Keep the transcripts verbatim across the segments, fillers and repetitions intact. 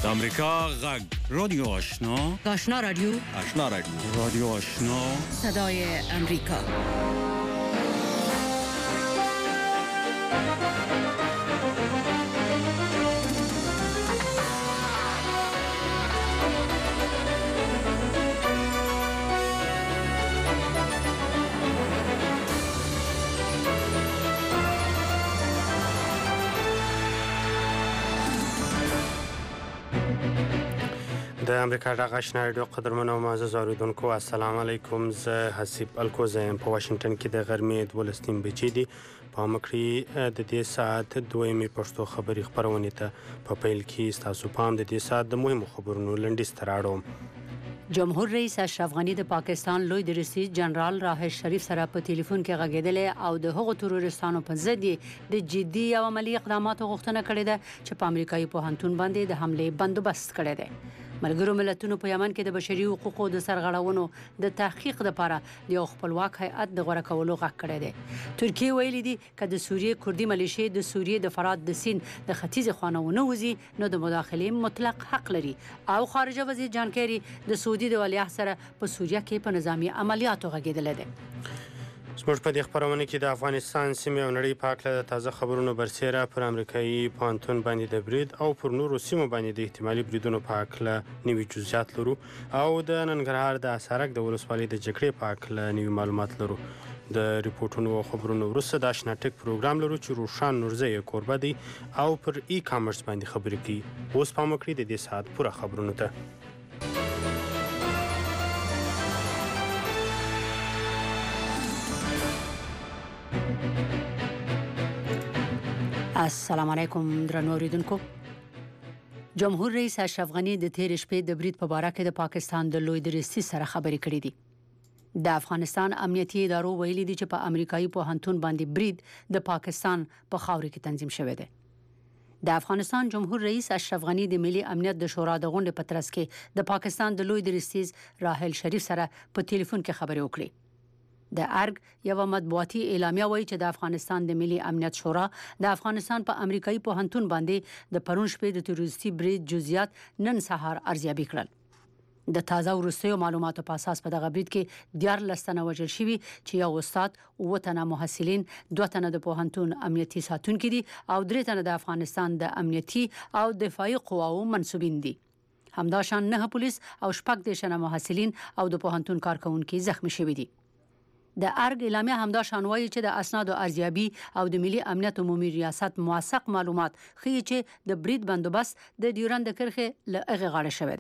امریکا غږ رادیو آشنا آشنا رادیو آشنا رادیو رادیو آشنا صدای امریکا. د امریکا غږ آشنا رادیو قدرمنو او معزز اوریدونکو السلام علیکم. زه حسیب الکوزه یم. په واشنگټن کې د غرمې دولس نیم بجې دي. په مکړی د دې ساعت دویمې پښتو خبري خبرونه ته په پیل کې ستاسو پام د دې ساعت د مهمو خبرونو لنډیز ته راوړم. جمهور رئیس اشرف غنی د پاکستان لوی درسي جنرال راحل شریف سره په ټلیفون کې غږېدل او د هغو تروریستانو په ضد د جدي او عملی اقداماتو غوښتنه کړې ده چې په امریکایي پوهنتون باندې د حملې بندوبست کړی دی. ملګرو ملتونو په یمن کې د بشري حقوقو د سرغړونو د تحقیق لپاره د یو خپلواک هیئت د غوړه کولو غږ کړی دی. ترکیه ویلي دي چې د سوریې کردي ملیشې د سوریې د فرات د سیند د ختیځ خوا نه ونه وځي نو د مداخلې مطلق حق لري. او خارجه وزیر جان کیری د سعودي د ولیعهد سره په سوریه کې په نظامی عملیاتو غږېدلی دی. زموږ په دې خبرونه کې د افغانستان سیمې او نړۍ په هکله د تازه خبرونو برسیره پر امریکایي پوهنتون باندې د برید او پر نورو سیمو باندې د احتمالي بریدونو په هکله نوي جزئیات لرو او د ننګرهار د اسارک د ولسوالۍ د جګړې په هکله نوي معلومات لرو. د ریپورټونو او خبرونو وروسته د آشنا ټک پروګرام لرو چې روشان نورزی یې کوربه دی او پر ای کامرس باندې خبرې کوي. اوس پام وکړئ د دې ساعت پوره خبرونو ته. السلام علیکم درنو اوریدونکو. جمهور رئیس اشرف غنی د تیر شپې د برید په باره کې د پاکستان د لوی درسي سره خبرې کړې دي. د افغانستان امنیتي ادارو ویلي دي چې په امریکایي پوهنتون باندې برید د پاکستان په خاورې کې تنظیم شوی دی. د افغانستان جمهور رئیس اشرف غنی د ملي امنیت د شورا د غونډې په ترڅ کې د پاکستان د لوی درسي راحل شریف سره په ټلیفون کې خبرې وکړې. د ارګ یو مطبوعاتي اعلامیه وایي چې د افغانستان د ملي امنیت شورا د افغانستان په امریکایي پوهنتون باندې د پرون شپې د تروریستي برید جزئیات نن سهار ارزیابي کړل. د تازه وروستیو معلوماتو په اساس په دغه برید کې دیارلس تنه وژل شوي چې یو استاد، اووه تنه محصلین، دوه تنه د پوهنتون امنیتي ساتونکي دي او درې تنه د افغانستان د امنیتي او دفاعي قواو منسوبین دي. همداشان نه پولیس او شپږ دېرش تنه محصلین او د پوهنتون کارکونکي زخمی شوي دي. د ارګ اعلامیه همدا شان وایي چې د اسنادو ارزیابي او د ملي امنیت عمومي ریاست موثق معلومات ښیي چې د برید بندوبست د ډیورند کرښې له هغې غاړه شوی دی.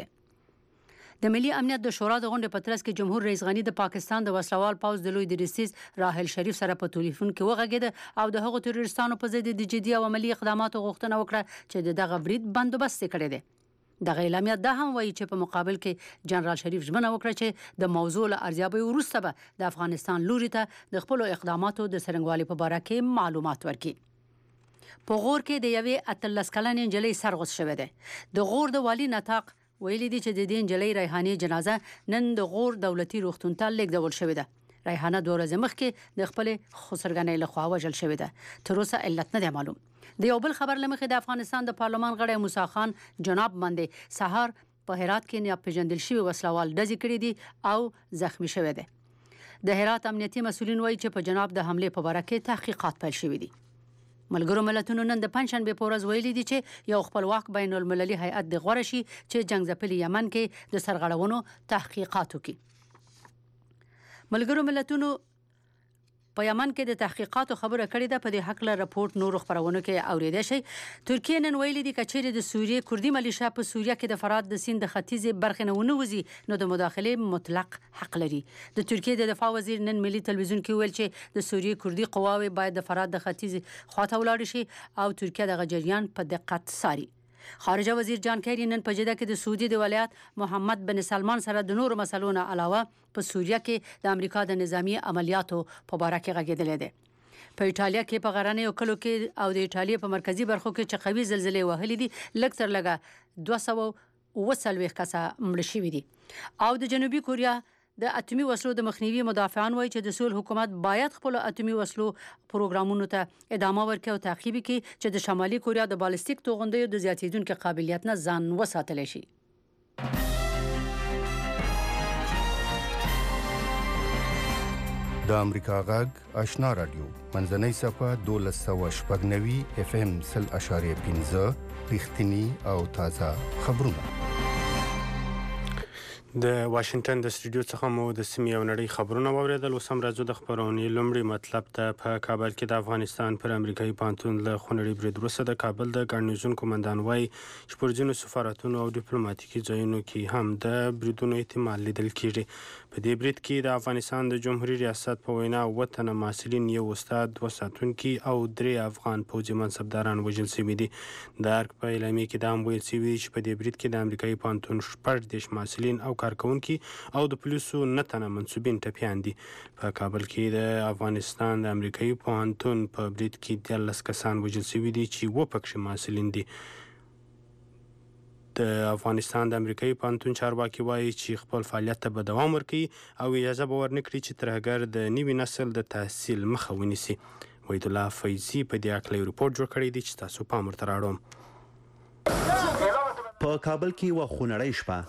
د ملي امنیت د شورا د غونډې په ترڅ کې جمهور رئیس غنی د پاکستان د وسلوال پوځ د لوی درسي راحل شریف سره په ټلیفون کې وغږېده او د هغو تروریستانو په ضد د جدي او عملی اقداماتو غوښتنه وکړه چې د دغه برید بندوبست یې کړی دی. دغه اعلامیه دا هم وایي چې په مقابل کې جنرال شریف ژمنه وکړه چې د موضوع له ارزیابۍ وروسته به د افغانستان لوري ته د خپلو اقداماتو د څرنګوالي په باره کې معلومات ورکړي. په غور کې د یوې اتلس کلنې نجلۍ سر غوڅ شوی دی. د غور د والي نطاق ویلي دي چې د دې نجلۍ ریحانې جنازه نن د غور دولتي روغتون ته لیږدول شوې ده. ریحانه دوه ورځې مخکې د خپلې خسرګنۍ لخوا وژل شوې ده. تر اوسه علت نه دی معلوم. د یو بل خبر له مخې د افغانستان د پارلمان غړی موسی خان جناب باندې سهار په هرات کې ناپېژندل شوي وسلوال ډزې کړي دي او زخمی شوی دی. د هرات امنیتي مسؤلین وایي چې په جناب د حملې په باره کې تحقیقات پیل شوي دي. ملګرو ملتونو نن د پنجشنبې په ورځ ویلي دي چې یو خپلواک بین المللي هیئت د غوره شي چې جنګ ځپلي یمن کې د سرغړونو تحقیقات وکړي. ملګرو ملتونو په یمن کې د تحقیقاتو خبره کړې ده. په دې هکله راپورټ نورو خبرونو کې اوریدای شئ. ترکیه نن ویلي دي که چیرې د سوریې کردي ملیشه په سوریه کې د فرات د سیند د ختیځې برخې نه ونه وځي نو د مداخلې مطلق حق لري. د ترکیې د دفاع وزیر نن ملي تلویزیون کې ویل چې د سوریې کردي قواوې باید د فرات د ختیځې خواته ولاړې شي او ترکیه دغه جریان په دقت څاري. خارجه وزیر جان کیری نن په جده کې د سعودي د ولیعهد محمد بن سلمان سره د نورو مسلو نه علاوه په سوریه کې د امریکا د نظامی عملیاتو په باره کې غږېدلی دی. په ایټالیا کې په غرنیو کلو کې او د ایټالیا په مرکزی برخو کې چې قوي زلزلې وهلې دي لږ تر لږه دوه سوه اووه څلوېښت کسه مړه شوي دي او د جنوبي کوریا د اتمی وسلو د مخنیوي مدافعان وایي چې د سول حکومت باید خپل اتمی وسلو پروګرامونو ته ادامه ورکړي او تعقیب کړي چې د شمالي کوریا د بالستیک توغندیو د زیاتیدونکو قابلیت نه ځان وساتلی شي. د امریکا غږ آشنا رادیو منځنۍ صفه دولس سوه شپږ نوي اف ام سل اشاریه پنځه رښتینی او تازه خبرونه. د واشنگټن د سټوډیو څخه مو د سیمې او نړۍ خبرونه واوریدل. اوس هم راځو د خبرونې لومړی مطلب ته. په کابل کې د افغانستان پر امریکایي پوهنتون له خونړي برید وروسته د کابل د ګارنیزون قومندان وایي چې پر ځینو سفارتونو او ډیپلوماټیکي ځایونو کې هم د بریدونو احتمال لیدل کېږي. په دې برید کې د افغانستان د جمهوریت ریاست په وینا اووه تنه محصلین، یو استاد، دوه ساتونکي او درې افغان پوځي منصبداران وژل شوي دي. د ارګ په اعلامیه کې دا هم ویل شوي چې په دې برید کې د امریکایي پوهنتون شپږ دېرش محصلین او کارکونکي او د پولیسو نه تنه منصوبین ټپیان دي. په کابل کې د افغانستان د امریکایي پوهنتون په برید کې دیارلس کسان وژل شوي دي چې اووه پکښې محصلین دي. د افغانستان د امریکایي پوهنتون چارواکي وایي چې خپل فعالیت ته به دوام ورکوي او اجازه به ورنکړي چې ترهګر د نوي نسل د تحصیل مخه ونیسي. وحید الله فیضي په دې اړه یو ریپورټ جوړ کړی دی چې تاسو پام ورته راوړم. په کابل کې یوه خونړۍ شپه.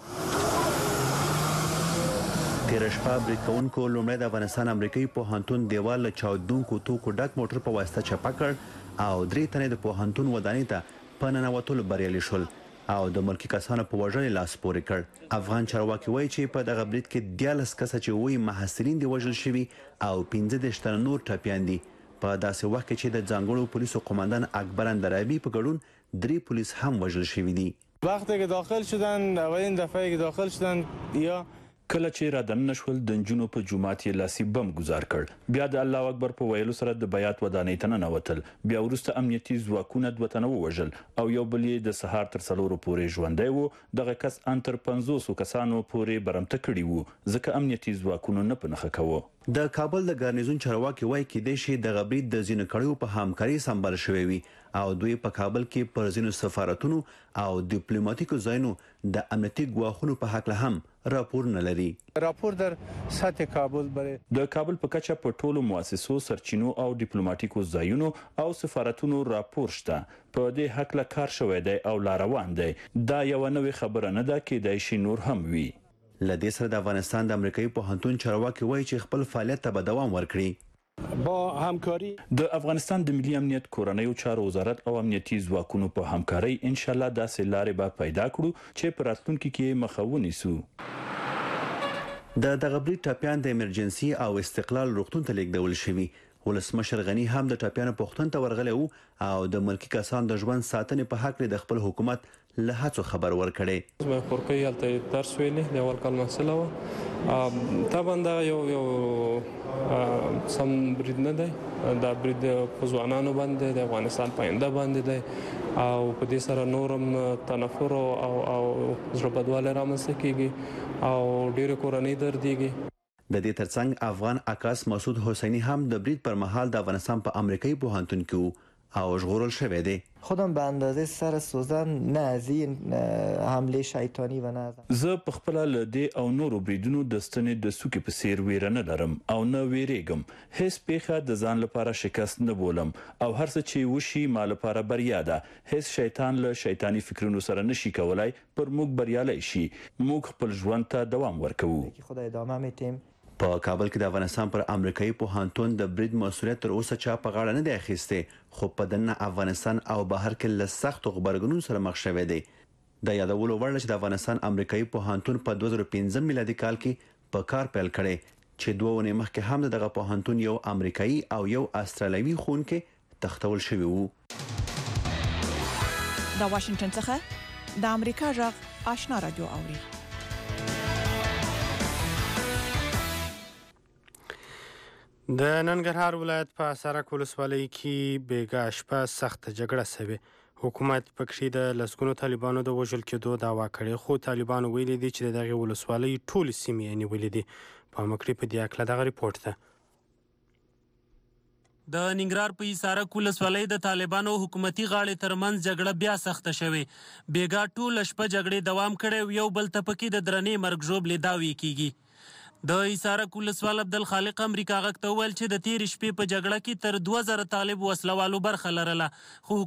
تېره شپه برید کوونکو لومړی د افغانستان امریکایي پوهنتون دیوال له چاودونکو توکو ډک موټر په واسطه چپه کړ او درې تنې د پوهنتون ودانۍ ته په ننوتلو بریالي شول او د ملکي کسانو په وژنې لاس پورې کړ. افغان چارواکي وایي چې په دغه برید کې دیارلس کسه چې اووه محصلین دي وژل شوي او پنځه دېرش تنه نور ټپیان دي. په داسې وخت کې چې د ځانګړو پولیسو قومندان اکبر اندرابي په ګډون درې پولیس هم وژل شوي دي. وقتی که داخل شدن اولین دفعه که داخل شدن یا کله چې را دننه شول د نجونو په جومات یې لاسي بم ګزار کړ. بیا د الله اکبر په ویلو سره د بیات ودانۍ ته ننوتل. بیا وروسته امنیتي ځواکونه دوه تنه ووژل او یو بل یې د سهار تر څلورو پورې ژوندی و. دغه کس ان تر پنځوسو کسانو پورې برمته کړي وو ځکه امنیتي ځواکونو نه په نښه کوه. د کابل د ګارنیزون چارواکي وایي کېدای شي دغه برید د ځینو کړیو په همکاري سمبال شوی وي او دوی په کابل کې پر ځینو سفارتونو او ډیپلوماټیکو ځایونو د امنیتي ګواښونو په هکله هم راپور نه لري. راپور در سطح کابل برای د کابل په کچه په ټولو مؤسسو، سرچینو او ډیپلوماټیکو ځایونو او سفارتونو راپور شته. په دې هکله کار شوی دی او لا روان دی. دا یوه نوې خبره نه ده، کېدای شي نور هم وي. له دې سره د افغانستان د امریکایي پوهنتون چارواکي وایي چې خپل فعالیت ته به دوام ورکړي. با همکاری د افغانستان د ملي امنیت، کورنیو چارو وزارت او امنیتي ځواکونو په همکارۍ ان شاء الله داسې لارې به پیدا کړو چې په راتلونکي کې مخه ونیسو. د دغه برید ټپیان د ایمرجنسي او استقلال روغتون ته لیږدول شوي. ولسمشر غني هم د ټپیانو پوښتنې ته ورغلی و او د ملکي کسانو د ژوند ساتنې په هکله د خپل حکومت له هڅو خبر ورکړی. زما خورکۍ هلته درس ویلی د اول کال محصله وه. طبعا دا یو یو سم برید نه دی. دا برید په ځوانانو باندې د افغانستان په آینده باندې دی او په دې سره نورم تنفر او او زړه بدوالی رامنځته کیږي او ډېرې کورنۍ دردیږي. د دې ترڅنګ افغان عکاس مسعود حسینی هم د برید پر مهال د افغانستان په امریکایي پوهنتون کې و او ژغورل شوی دی. خودم به اندازه سر سوزن نه از این حمله شیطانی و نه از زه په خپل له دې او نورو بریدونو د ستنې د سوکې په څیر ویره نه لرم او نه ویریږم. هیڅ پیښه د ځان لپاره شکست نه بولم او هر څه چې وشي ما لپاره بریا ده. هیڅ شیطان له شیطانی فکرونو سره نشي کولای پر موږ بریالی شي. موږ خپل ژوند ته دوام ورکوو. خدا ادامه میتیم. په کابل کې د افغانستان پر امریکایي پوهنتون د برید مسؤلیت تر اوسه چا په غاړه نه دی اخیستی، خو په دننه افغانستان او بهر کې له سختو غبرګونونو سره مخ شوی دی. د یادولو وړ چې د افغانستان امریکایي پوهنتون په دوه زره پنځم میلادي کال کې په کار پیل کړی چې دوه اونۍ مخکې هم دغه پوهنتون یو امریکایي او یو استرالیوي ښوونکی تختول شوي وو. د واشنگټن څخه د امریکا غږ آشنا رادیو اوري. د ننګرهار ولایت په سرک ولسوالۍ کې بیګا شپه سخته جګړه شوې. حکومت پکې د لسګونو طالبانو د وژل کېدو دعوا کړې، خو طالبانو ویلي دي چې دغه ولسوالۍ ټول سیمې نیولې دي. په مکړې په دې اړه دغه ریپورت ده. د ننګرهار په سرک ولسوالۍ د طالبانو حکومتي غاړې ترمنځ جګړه بیا سخته شوې. بیګا ټول شپه جګړې دوام کړي، یو بل ته پکې د درنې مرګ ژوبلې داوی کیږي. د ایسارک ولسوال عبدالخالق امریکا غږ ته وویل چې د تېرې شپې په جګړه کې تر دوه زره طالب وسله والو برخه لرله خو